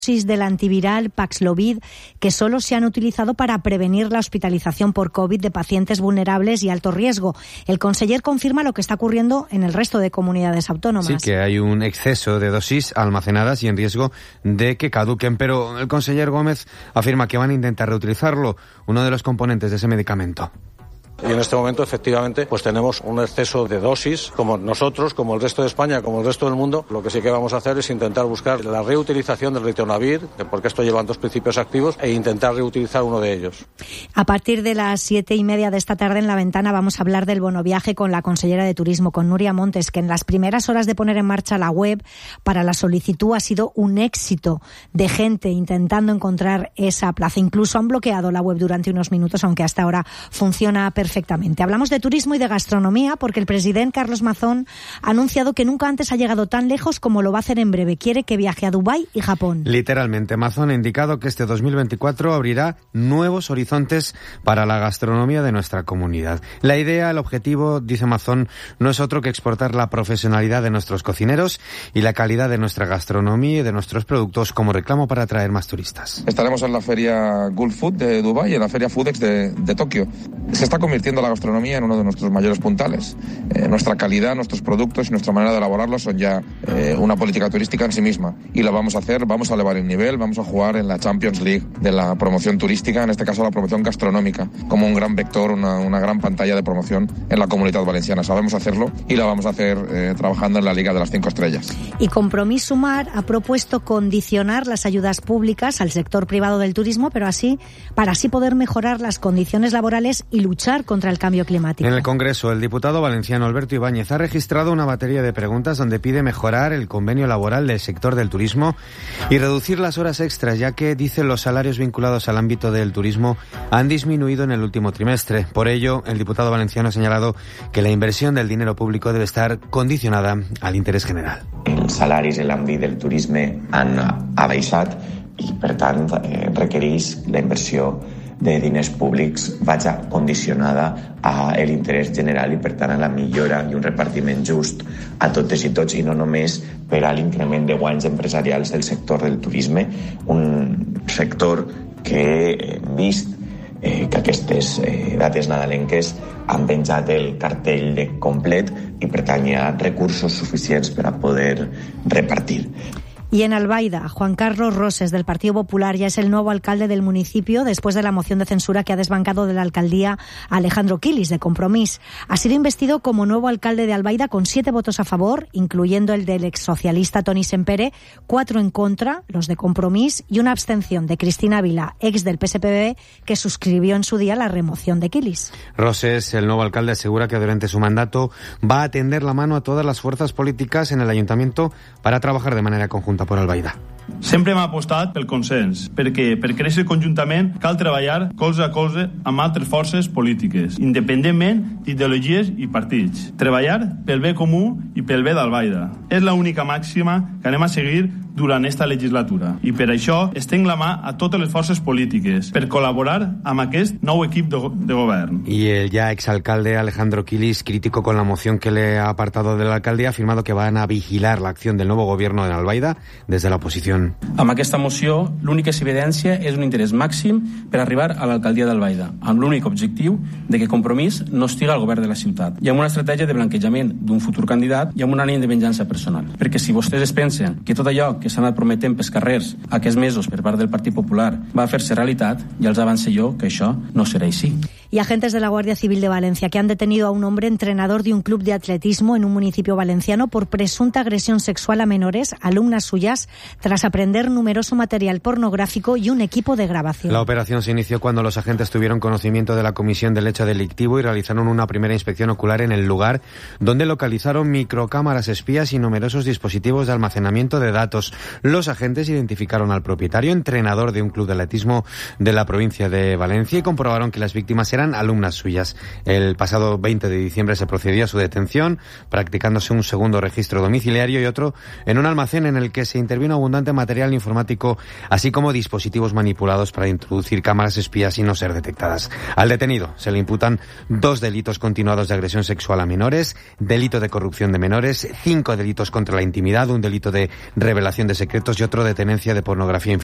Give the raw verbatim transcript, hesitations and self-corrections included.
del antiviral Paxlovid, que solo se han utilizado para prevenir la hospitalización por COVID de pacientes vulnerables y alto riesgo. El conseller confirma lo que está ocurriendo en el resto de comunidades autónomas. Sí, que hay un exceso de dosis almacenadas y en riesgo de que caduquen, pero el conseller Gómez afirma que van a intentar reutilizarlo, uno de los componentes de ese medicamento. Y en este momento, efectivamente, pues tenemos un exceso de dosis, como nosotros, como el resto de España, como el resto del mundo. Lo que sí que vamos a hacer es intentar buscar la reutilización del ritonavir, porque esto lleva dos principios activos, e intentar reutilizar uno de ellos. A partir de las siete y media de esta tarde en La Ventana vamos a hablar del bonoviaje con la consellera de Turismo, con Nuria Montes, que en las primeras horas de poner en marcha la web para la solicitud ha sido un éxito de gente intentando encontrar esa plaza. Incluso han bloqueado la web durante unos minutos, aunque hasta ahora funciona perfectamente. Perfectamente. Hablamos de turismo y de gastronomía porque el presidente Carlos Mazón ha anunciado que nunca antes ha llegado tan lejos como lo va a hacer en breve. Quiere que viaje a Dubái y Japón. Literalmente, Mazón ha indicado que este dos mil veinticuatro abrirá nuevos horizontes para la gastronomía de nuestra comunidad. La idea, el objetivo, dice Mazón, no es otro que exportar la profesionalidad de nuestros cocineros y la calidad de nuestra gastronomía y de nuestros productos como reclamo para atraer más turistas. Estaremos en la feria Gulf Food de Dubái y en la feria Foodex de, de Tokio. Se está convirtiendo la gastronomía en uno de nuestros mayores puntales. Eh, nuestra calidad, nuestros productos y nuestra manera de elaborarlos son ya eh, una política turística en sí misma. Y lo vamos a hacer, vamos a elevar el nivel, vamos a jugar en la Champions League de la promoción turística, en este caso la promoción gastronómica, como un gran vector, una, una gran pantalla de promoción en la Comunitat Valenciana. Sabemos hacerlo y lo vamos a hacer eh, trabajando en la Liga de las Cinco Estrellas. Y Compromís Sumar ha propuesto condicionar las ayudas públicas al sector privado del turismo, pero así, para así poder mejorar las condiciones laborales y luchar contra el cambio climático. En el Congreso, el diputado valenciano Alberto Ibáñez ha registrado una batería de preguntas donde pide mejorar el convenio laboral del sector del turismo y reducir las horas extras, ya que, dicen, los salarios vinculados al ámbito del turismo han disminuido en el último trimestre. Por ello, el diputado valenciano ha señalado que la inversión del dinero público debe estar condicionada al interés general. Els salaris en l'àmbit del turisme han abaixat i, per tant, eh, requereix la inversió de diners públics vaja condicionada a l'interès general i, per tant, a la millora i un repartiment just a totes i tots, i no només per a l'increment de guanys empresarials del sector del turisme, un sector que hem vist eh, que aquestes eh, dates nadalenques han penjat el cartell de complet i, per tant, hi ha recursos suficients per a poder repartir. Y en Albaida, Juan Carlos Roses, del Partido Popular, ya es el nuevo alcalde del municipio después de la moción de censura que ha desbancado de la alcaldía a Alejandro Quilis, de Compromís. Ha sido investido como nuevo alcalde de Albaida con siete votos a favor, incluyendo el del exsocialista Toni Sempere, cuatro en contra, los de Compromís, y una abstención de Cristina Vila, ex del P S P B, que suscribió en su día la remoción de Quilis. Roses, el nuevo alcalde, asegura que durante su mandato va a tender la mano a todas las fuerzas políticas en el ayuntamiento para trabajar de manera conjunta por Albaida. Sempre m'ha apostat pel consens, perquè per créixer conjuntament cal treballar colze a colze amb altres forces polítiques, independentment d'ideologies i partits. Treballar pel bé comú i pel bé d'Albaida. És l'única màxima que anem a seguir durant esta legislatura. I per això estenc la mà a totes les forces polítiques per col·laborar amb aquest nou equip de, de govern. Y el ya exalcalde Alejandro Quilis, crítico con la moción que le ha apartado de la alcaldía, ha afirmado que van a vigilar la acción del nuevo gobierno en Albaida desde la oposición. Amb aquesta moció, l'única que s'evidencia és un interès màxim per arribar a l'alcaldia d'Albaida, amb l'únic objectiu de que Compromís no estiga al govern de la ciutat, i amb una estratègia de blanquejament d'un futur candidat i amb una ànim de venjança personal. Perquè si vostès es pensen que tot allò que s'ha anat prometent pels carrers aquests mesos per part del Partit Popular va a fer-se realitat, ja els avance jo que això no serà així. Y agentes de la Guardia Civil de Valencia que han detenido a un hombre entrenador de un club de atletismo en un municipio valenciano por presunta agresión sexual a menores, alumnas suyas, tras aprender numeroso material pornográfico y un equipo de grabación. La operación se inició cuando los agentes tuvieron conocimiento de la comisión del hecho delictivo y realizaron una primera inspección ocular en el lugar, donde localizaron microcámaras espías y numerosos dispositivos de almacenamiento de datos. Los agentes identificaron al propietario, entrenador de un club de atletismo de la provincia de Valencia, y comprobaron que las víctimas eran eran alumnas suyas. El pasado veinte de diciembre se procedió a su detención, practicándose un segundo registro domiciliario y otro en un almacén en el que se intervino abundante material informático, así como dispositivos manipulados para introducir cámaras espías y no ser detectadas. Al detenido se le imputan dos delitos continuados de agresión sexual a menores, delito de corrupción de menores, cinco delitos contra la intimidad, un delito de revelación de secretos y otro de tenencia de pornografía infantil.